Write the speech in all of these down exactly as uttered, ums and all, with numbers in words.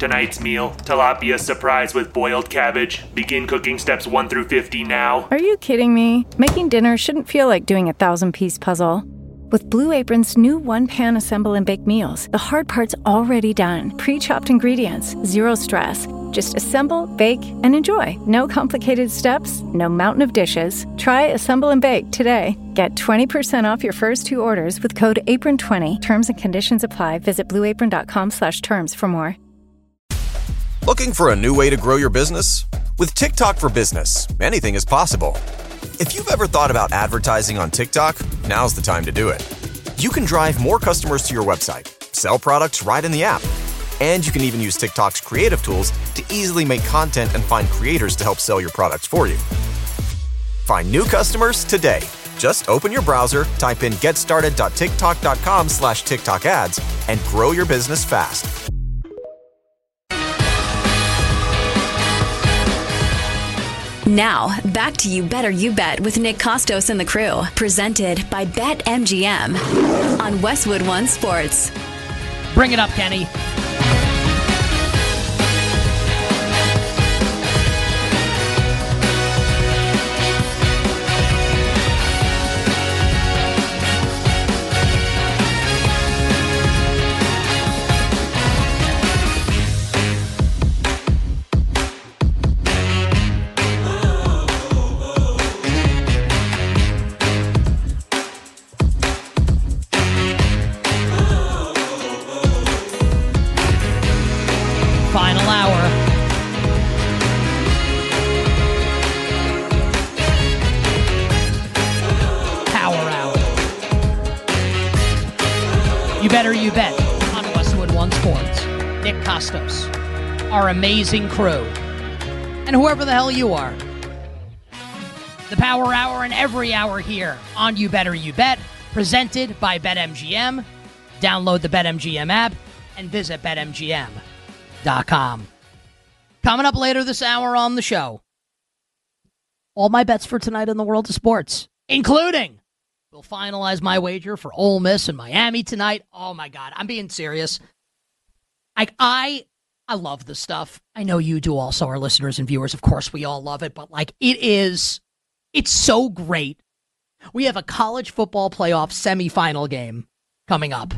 Tonight's meal, tilapia surprise with boiled cabbage. Begin cooking steps one through fifty now. Are you kidding me? Making dinner shouldn't feel like doing a thousand-piece puzzle. With Blue Apron's new one-pan assemble and bake meals, the hard part's already done. Pre-chopped ingredients, zero stress. Just assemble, bake, and enjoy. No complicated steps, no mountain of dishes. Try Assemble and Bake today. Get twenty percent off your first two orders with code apron twenty. Terms and conditions apply. Visit blueapron.com slash terms for more. Looking for a new way to grow your business? With TikTok for Business, anything is possible. If you've ever thought about advertising on TikTok, now's the time to do it. You can drive more customers to your website, sell products right in the app, and you can even use TikTok's creative tools to easily make content and find creators to help sell your products for you. Find new customers today. Just open your browser, type in getstarted.tiktok.com slash TikTok ads, and grow your business fast. Now, back to You Better You Bet with Nick Costos and the crew, presented by BetMGM on Westwood One Sports. Bring it up, Kenny. Final hour. Power hour. You Better You Bet on Westwood One Sports. Nick Costos, our amazing crew, and whoever the hell you are. The Power Hour and every hour here on You Better You Bet, presented by BetMGM. Download the BetMGM app and visit Bet M G M dot com. Coming up later this hour on the show, all my bets for tonight in the world of sports, including we'll finalize my wager for Ole Miss and Miami tonight. Oh my God, I'm being serious. I I I love this stuff. I know you do also, our listeners and viewers. Of course, we all love it, but like it is, it's so great. We have a college football playoff semifinal game coming up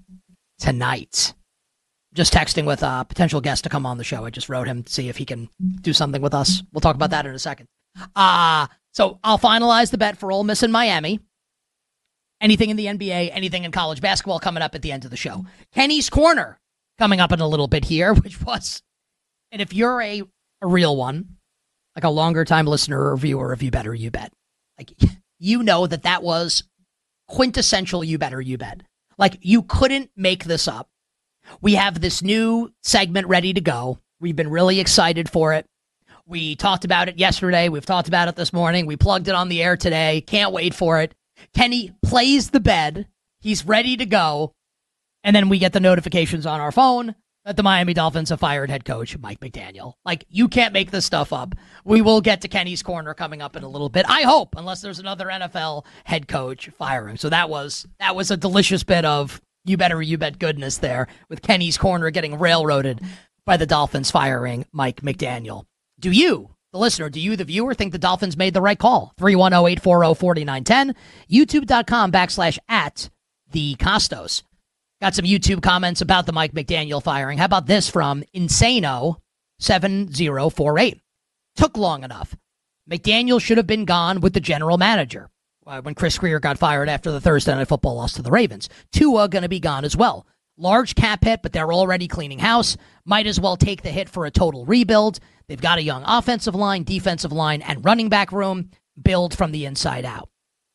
tonight. Just texting with a potential guest to come on the show. I just wrote him to see if he can do something with us. We'll talk about that in a second. Uh, so I'll finalize the bet for Ole Miss and Miami. Anything in the N B A, anything in college basketball coming up at the end of the show. Kenny's Corner coming up in a little bit here, which was, and if you're a, a real one, like a longer time listener or viewer of You Better You Bet, like you know that that was quintessential You Better You Bet. Like you couldn't make this up. We have this new segment ready to go. We've been really excited for it. We talked about it yesterday. We've talked about it this morning. We plugged it on the air today. Can't wait for it. Kenny plays the bed. He's ready to go. And then we get the notifications on our phone that the Miami Dolphins have fired head coach Mike McDaniel. Like, you can't make this stuff up. We will get to Kenny's Corner coming up in a little bit. I hope, unless there's another N F L head coach firing. So that was that was a delicious bit of You Better You Bet goodness there, with Kenny's Corner getting railroaded by the Dolphins firing Mike McDaniel. Do you, the listener, do you, the viewer, think the Dolphins made the right call? three one zero, eight four zero, four nine one zero, youtube.com backslash at the Costos. Got some YouTube comments about the Mike McDaniel firing. How about this from Insano seven zero four eight? Took long enough. McDaniel should have been gone with the general manager. Uh, when Chris Greer got fired after the Thursday Night Football loss to the Ravens. Tua going to be gone as well. Large cap hit, but they're already cleaning house. Might as well take the hit for a total rebuild. They've got a young offensive line, defensive line, and running back room. Build from the inside out.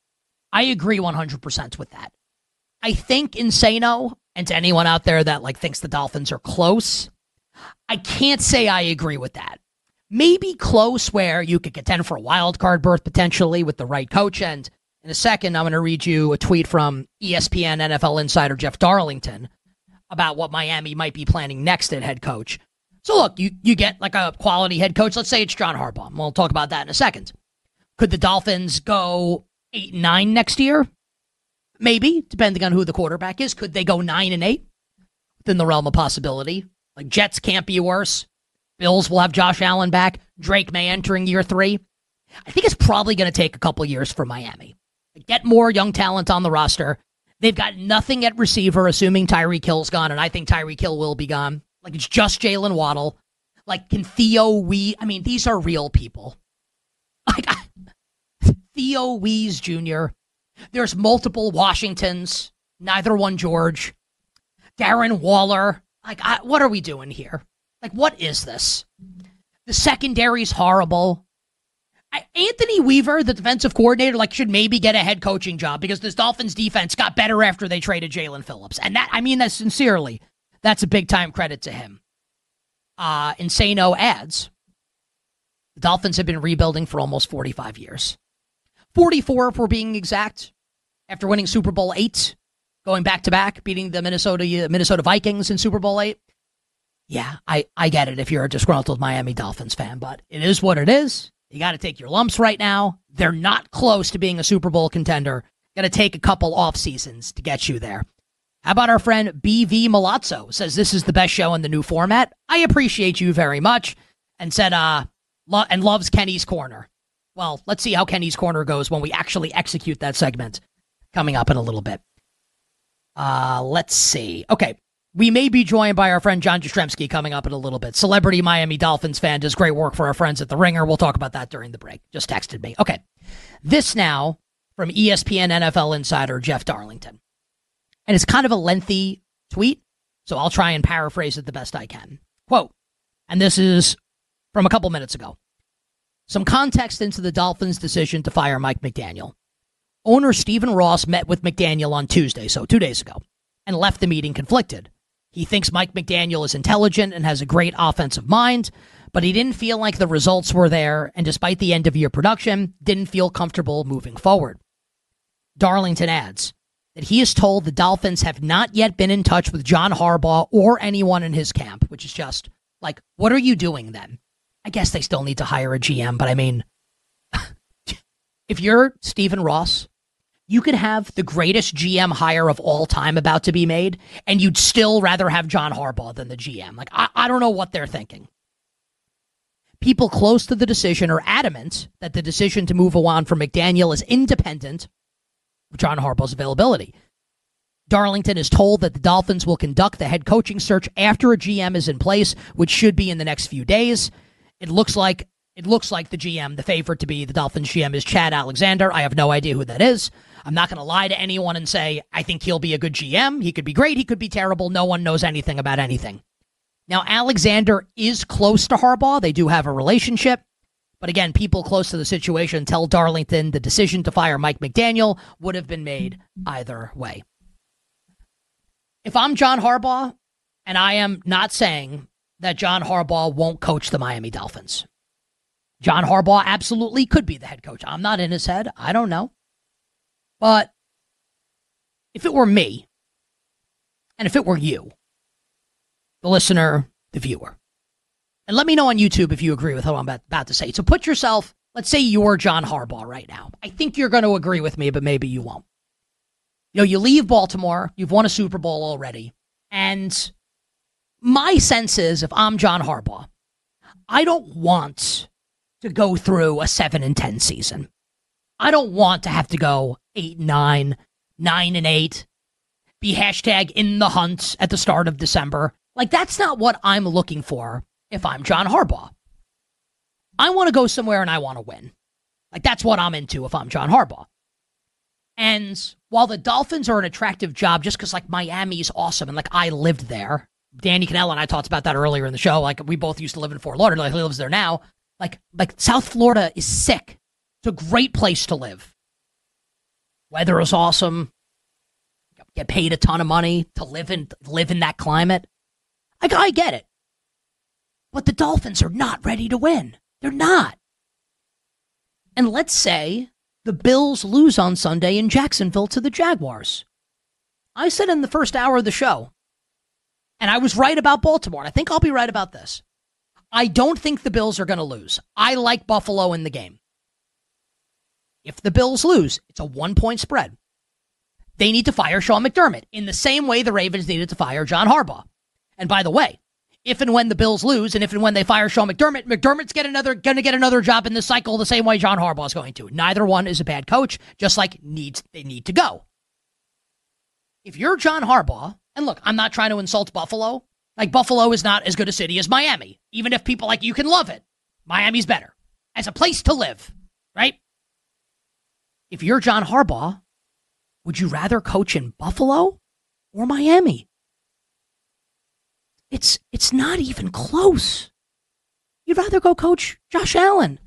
I agree one hundred percent with that. I think Insano, and to anyone out there that like thinks the Dolphins are close, I can't say I agree with that. Maybe close where you could contend for a wild card berth potentially with the right coach. And in a second, I'm going to read you a tweet from E S P N N F L insider Jeff Darlington about what Miami might be planning next at head coach. So look, you, you get like a quality head coach. Let's say it's John Harbaugh. We'll talk about that in a second. Could the Dolphins go eight and nine next year? Maybe, depending on who the quarterback is. Could they go nine and eight? Within the realm of possibility. Like, Jets can't be worse. Bills will have Josh Allen back. Drake May entering year three. I think it's probably going to take a couple years for Miami. Get more young talent on the roster. They've got nothing at receiver, assuming Tyreek Hill's gone, and I think Tyreek Hill will be gone. Like, it's just Jalen Waddle. Like, can Theo Wee... I mean, these are real people. Like, Theo Wees Junior There's multiple Washingtons. Neither one George. Darren Waller. Like, I, what are we doing here? Like, what is this? The secondary's horrible. I, Anthony Weaver, the defensive coordinator, like, should maybe get a head coaching job because this Dolphins defense got better after they traded Jalen Phillips. And that, I mean that sincerely. That's a big-time credit to him. Uh, Insano adds, the Dolphins have been rebuilding for almost forty-five years. forty-four, if we're being exact, after winning Super Bowl eight, going back-to-back, beating the Minnesota Minnesota Vikings in Super Bowl eight. Yeah, I, I get it if you're a disgruntled Miami Dolphins fan, but it is what it is. You got to take your lumps right now. They're not close to being a Super Bowl contender. Got to take a couple off seasons to get you there. How about our friend B V Malazzo? Says this is the best show in the new format. I appreciate you very much. And said, uh, lo- and loves Kenny's Corner. Well, let's see how Kenny's Corner goes when we actually execute that segment coming up in a little bit. Uh, let's see. Okay. We may be joined by our friend John Jastrzemski coming up in a little bit. Celebrity Miami Dolphins fan, does great work for our friends at The Ringer. We'll talk about that during the break. Just texted me. Okay. This now from E S P N N F L insider Jeff Darlington. And it's kind of a lengthy tweet, so I'll try and paraphrase it the best I can. Quote, and this is from a couple minutes ago. Some context into the Dolphins' decision to fire Mike McDaniel. Owner Stephen Ross met with McDaniel on Tuesday, so two days ago, and left the meeting conflicted. He thinks Mike McDaniel is intelligent and has a great offensive mind, but he didn't feel like the results were there, and despite the end-of-year production, didn't feel comfortable moving forward. Darlington adds that he is told the Dolphins have not yet been in touch with John Harbaugh or anyone in his camp, which is just like, what are you doing then? I guess they still need to hire a G M, but I mean, if you're Stephen Ross, you could have the greatest G M hire of all time about to be made, and you'd still rather have John Harbaugh than the G M. Like, I, I don't know what they're thinking. People close to the decision are adamant that the decision to move on from McDaniel is independent of John Harbaugh's availability. Darlington is told that the Dolphins will conduct the head coaching search after a G M is in place, which should be in the next few days. It looks like it looks like the G M, the favorite to be the Dolphins G M, is Chad Alexander. I have no idea who that is. I'm not going to lie to anyone and say, I think he'll be a good G M. He could be great. He could be terrible. No one knows anything about anything. Now, Alexander is close to Harbaugh. They do have a relationship. But again, people close to the situation tell Darlington the decision to fire Mike McDaniel would have been made either way. If I'm John Harbaugh, and I am not saying that John Harbaugh won't coach the Miami Dolphins. John Harbaugh absolutely could be the head coach. I'm not in his head. I don't know. But if it were me, and if it were you, the listener, the viewer, and let me know on YouTube if you agree with what I'm about, about to say. So put yourself, let's say you're John Harbaugh right now. I think you're going to agree with me, but maybe you won't. You know, you leave Baltimore, you've won a Super Bowl already, and my sense is if I'm John Harbaugh, I don't want to go through a seven and ten season. I don't want to have to go eight and nine, nine and eight, be hashtag in the hunt at the start of December. Like, that's not what I'm looking for if I'm John Harbaugh. I want to go somewhere and I want to win. Like, that's what I'm into if I'm John Harbaugh. And while the Dolphins are an attractive job just because, like, Miami's awesome and, like, I lived there. Danny Cannella and I talked about that earlier in the show. Like, we both used to live in Fort Lauderdale. He lives there now. Like, like South Florida is sick. It's a great place to live. Weather is awesome. Get paid a ton of money to live in live in that climate. Like, I get it. But the Dolphins are not ready to win. They're not. And let's say the Bills lose on Sunday in Jacksonville to the Jaguars. I said in the first hour of the show, and I was right about Baltimore, and I think I'll be right about this. I don't think the Bills are going to lose. I like Buffalo in the game. If the Bills lose, it's a one-point spread. They need to fire Sean McDermott in the same way the Ravens needed to fire John Harbaugh. And by the way, if and when the Bills lose, and if and when they fire Sean McDermott, McDermott's get another going to get another job in this cycle the same way John Harbaugh is going to. Neither one is a bad coach, just like needs they need to go. If you're John Harbaugh, and look, I'm not trying to insult Buffalo. Like, Buffalo is not as good a city as Miami. Even if people like you can love it, Miami's better as a place to live, right? If you're John Harbaugh, would you rather coach in Buffalo or Miami? It's it's not even close. You'd rather go coach Josh Allen.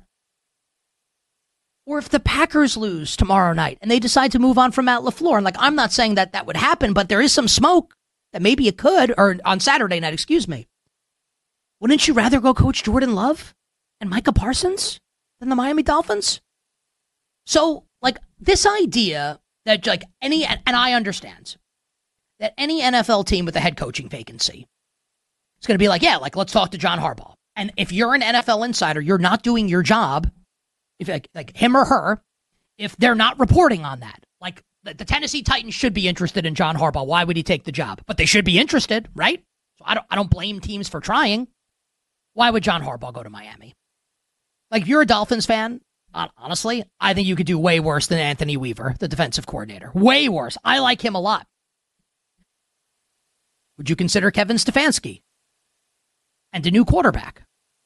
Or if the Packers lose tomorrow night and they decide to move on from Matt LaFleur, and like, I'm not saying that that would happen, but there is some smoke that maybe it could, or on Saturday night, excuse me. Wouldn't you rather go coach Jordan Love and Micah Parsons than the Miami Dolphins? So, like, this idea that, like, any, and I understand that any N F L team with a head coaching vacancy is going to be like, yeah, like, let's talk to John Harbaugh. And if you're an N F L insider, you're not doing your job, if like, like him or her, if they're not reporting on that. Like, the, the Tennessee Titans should be interested in John Harbaugh. Why would he take the job? But they should be interested, right? So I don't, I don't blame teams for trying. Why would John Harbaugh go to Miami? Like, if you're a Dolphins fan, honestly, I think you could do way worse than Anthony Weaver, the defensive coordinator. Way worse. I like him a lot. Would you consider Kevin Stefanski and a new quarterback?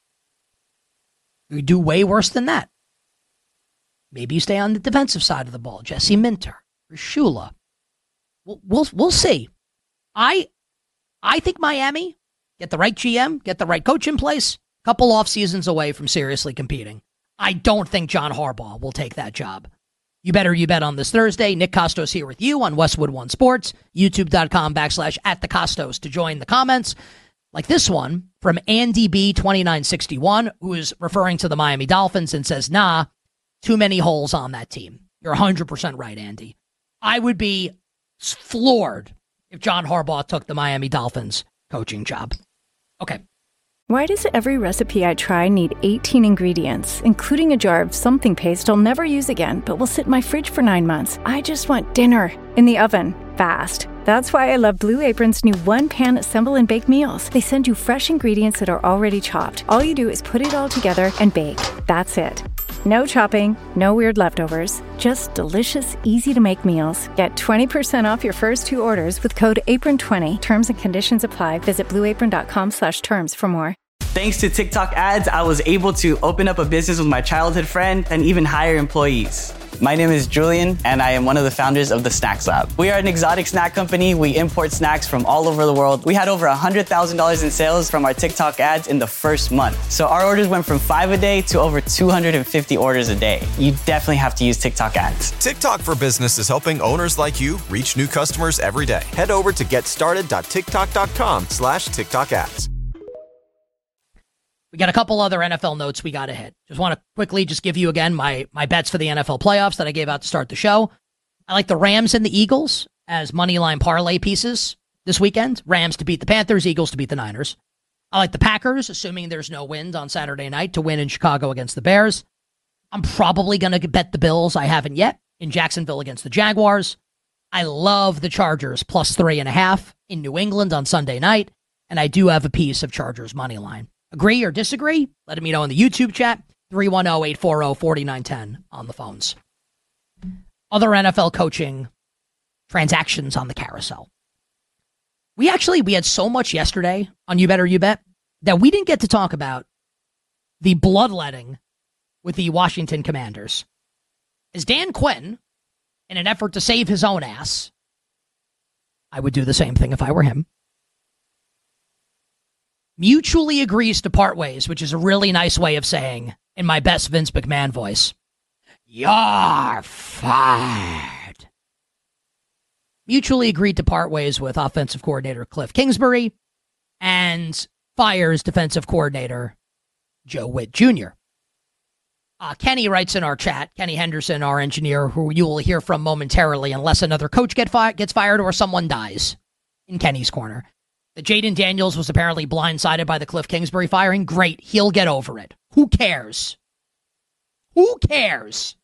You do way worse than that. Maybe you stay on the defensive side of the ball. Jesse Minter or Shula. We'll, we'll, we'll see. I, I think Miami, get the right G M, get the right coach in place, couple off seasons away from seriously competing. I don't think John Harbaugh will take that job. You better you bet on this Thursday. Nick Costos here with you on Westwood One Sports, youtube.com backslash at the Costos to join the comments. Like this one from Andy B twenty-nine sixty-one, who is referring to the Miami Dolphins and says, nah, too many holes on that team. You're one hundred percent right, Andy. I would be floored if John Harbaugh took the Miami Dolphins coaching job. Okay. Why does every recipe I try need eighteen ingredients, including a jar of something paste I'll never use again, but will sit in my fridge for nine months? I just want dinner in the oven, fast. That's why I love Blue Apron's new one-pan assemble and bake meals. They send you fresh ingredients that are already chopped. All you do is put it all together and bake. That's it. No chopping, no weird leftovers, just delicious, easy-to-make meals. Get twenty percent off your first two orders with code apron twenty. Terms and conditions apply. Visit blueapron.com slash terms for more. Thanks to TikTok ads, I was able to open up a business with my childhood friend and even hire employees. My name is Julian, and I am one of the founders of the Snacks Lab. We are an exotic snack company. We import snacks from all over the world. We had over one hundred thousand dollars in sales from our TikTok ads in the first month. So our orders went from five a day to over two hundred fifty orders a day. You definitely have to use TikTok ads. TikTok for Business is helping owners like you reach new customers every day. Head over to getstarted.tiktok.com slash TikTok ads. We got a couple other N F L notes we got to hit. Just want to quickly just give you again my my bets for the N F L playoffs that I gave out to start the show. I like the Rams and the Eagles as moneyline parlay pieces this weekend. Rams to beat the Panthers, Eagles to beat the Niners. I like the Packers, assuming there's no wind on Saturday night, to win in Chicago against the Bears. I'm probably going to bet the Bills. I haven't yet in Jacksonville against the Jaguars. I love the Chargers plus three and a half in New England on Sunday night, and I do have a piece of Chargers moneyline. Agree or disagree? Let me know in the YouTube chat. three one zero, eight four zero, four nine one zero on the phones. Other N F L coaching transactions on the carousel. We actually, we had so much yesterday on You Better You Bet that we didn't get to talk about the bloodletting with the Washington Commanders. As Dan Quinn, in an effort to save his own ass, I would do the same thing if I were him, mutually agrees to part ways, which is a really nice way of saying, in my best Vince McMahon voice, you're fired. Mutually agreed to part ways with offensive coordinator Cliff Kingsbury and fires defensive coordinator Joe Witt Junior Uh, Kenny writes in our chat, Kenny Henderson, our engineer, who you will hear from momentarily unless another coach get fi- gets fired or someone dies in Kenny's corner. That Jaden Daniels was apparently blindsided by the Cliff Kingsbury firing. Great. He'll get over it. Who cares? Who cares?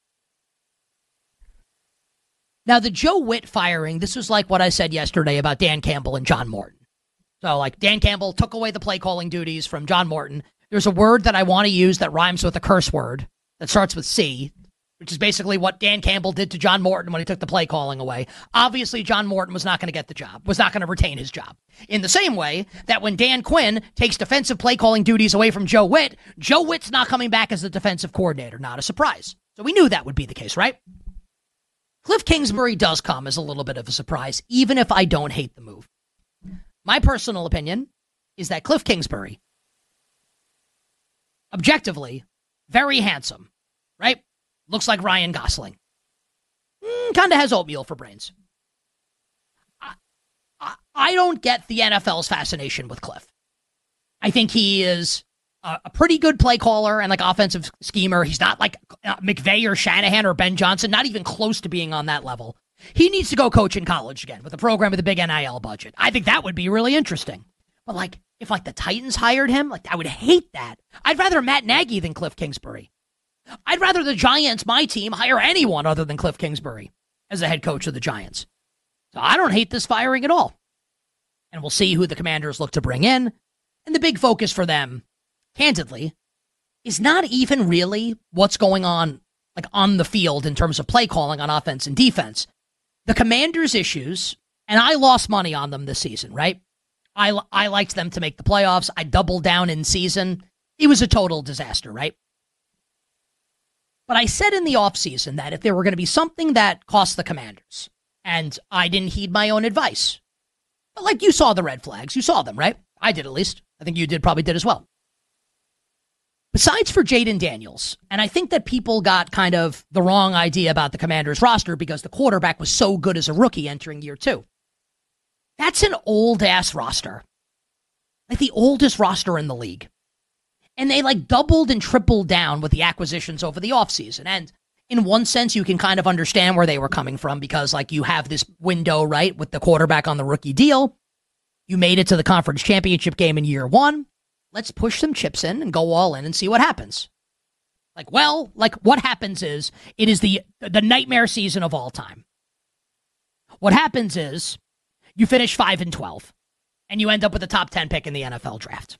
Now, the Joe Witt firing, this was like what I said yesterday about Dan Campbell and John Morton. So, like, Dan Campbell took away the play calling duties from John Morton. There's a word that I want to use that rhymes with a curse word that starts with C, which is basically what Dan Campbell did to John Morton when he took the play calling away. Obviously, John Morton was not going to get the job, was not going to retain his job. In the same way that when Dan Quinn takes defensive play calling duties away from Joe Witt, Joe Witt's not coming back as the defensive coordinator. Not a surprise. So we knew that would be the case, right? Cliff Kingsbury does come as a little bit of a surprise, even if I don't hate the move. My personal opinion is that Cliff Kingsbury, objectively, very handsome, right? Looks like Ryan Gosling. Mm, kind of has oatmeal for brains. I, I, I don't get the N F L's fascination with Cliff. I think he is a, a pretty good play caller and like offensive schemer. He's not like uh, McVay or Shanahan or Ben Johnson, not even close to being on that level. He needs to go coach in college again with a program with a big N I L budget. I think that would be really interesting. But like, if like the Titans hired him, like I would hate that. I'd rather Matt Nagy than Cliff Kingsbury. I'd rather the Giants, my team, hire anyone other than Cliff Kingsbury as the head coach of the Giants. So I don't hate this firing at all. And we'll see who the Commanders look to bring in. And the big focus for them, candidly, is not even really what's going on like on the field in terms of play calling on offense and defense. The Commanders' issues, and I lost money on them this season, right? I, I liked them to make the playoffs. I doubled down in season. It was a total disaster, right? But I said in the offseason that if there were going to be something that cost the Commanders, and I didn't heed my own advice, but like you saw the red flags, you saw them, right? I did at least. I think you did, probably did as well. Besides for Jaden Daniels, and I think that people got kind of the wrong idea about the Commanders roster because the quarterback was so good as a rookie entering year two. That's an old-ass roster. Like the oldest roster in the league. And they like doubled and tripled down with the acquisitions over the offseason. And in one sense, you can kind of understand where they were coming from because like you have this window, right, with the quarterback on the rookie deal. You made it to the conference championship game in year one. Let's push some chips in and go all in and see what happens. Like, well, like what happens is it is the the nightmare season of all time. What happens is you finish five and twelve and you end up with a top ten pick in the N F L draft.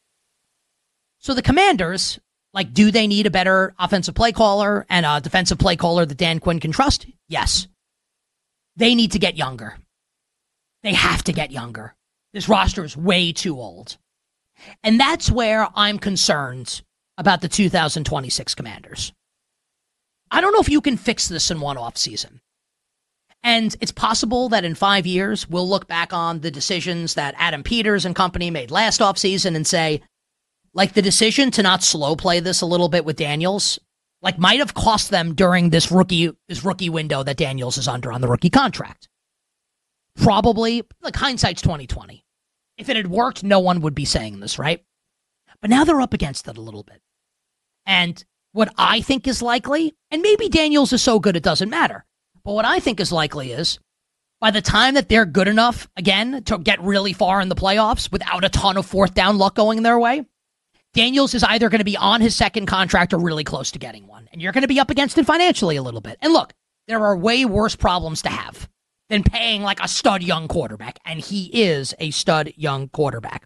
So the Commanders, like, do they need a better offensive play caller and a defensive play caller that Dan Quinn can trust? Yes. They need to get younger. They have to get younger. This roster is way too old. And that's where I'm concerned about the two thousand twenty-six Commanders. I don't know if you can fix this in one offseason. And it's possible that in five years, we'll look back on the decisions that Adam Peters and company made last offseason and say, like the decision to not slow play this a little bit with Daniels, like might have cost them during this rookie, this rookie window that Daniels is under on the rookie contract. Probably, like hindsight's twenty twenty. If it had worked, no one would be saying this, right? But now they're up against it a little bit. And what I think is likely, and maybe Daniels is so good it doesn't matter, but what I think is likely is by the time that they're good enough, again, to get really far in the playoffs without a ton of fourth down luck going their way, Daniels is either going to be on his second contract or really close to getting one. And you're going to be up against it financially a little bit. And look, there are way worse problems to have than paying like a stud young quarterback. And he is a stud young quarterback.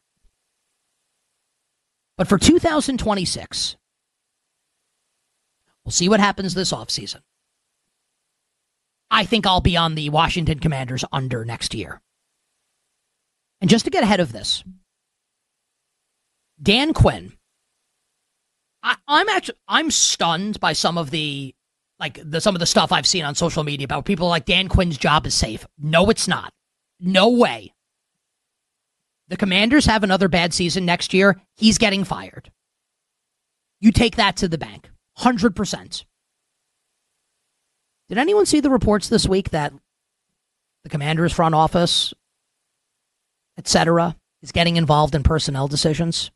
But for two thousand twenty-six, we'll see what happens this offseason. I think I'll be on the Washington Commanders under next year. And just to get ahead of this, Dan Quinn, I, I'm actually I'm stunned by some of the like the some of the stuff I've seen on social media about people like Dan Quinn's job is safe. No, it's not. No way. The Commanders have another bad season next year. He's getting fired. You take that to the bank. one hundred percent. Did anyone see the reports this week that the Commanders front office, et cetera, is getting involved in personnel decisions?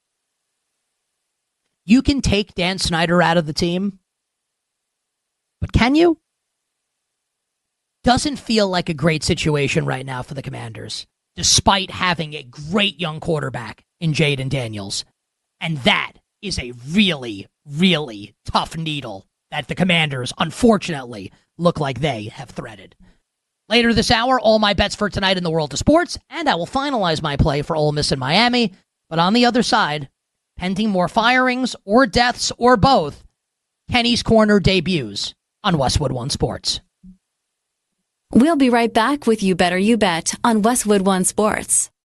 You can take Dan Snyder out of the team, but can you? Doesn't feel like a great situation right now for the Commanders, despite having a great young quarterback in Jaden Daniels. And that is a really, really tough needle that the Commanders, unfortunately, look like they have threaded. Later this hour, all my bets for tonight in the world of sports, and I will finalize my play for Ole Miss in Miami. But on the other side, pending more firings or deaths or both, Kenny's Corner debuts on Westwood One Sports. We'll be right back with You Better You Bet on Westwood One Sports.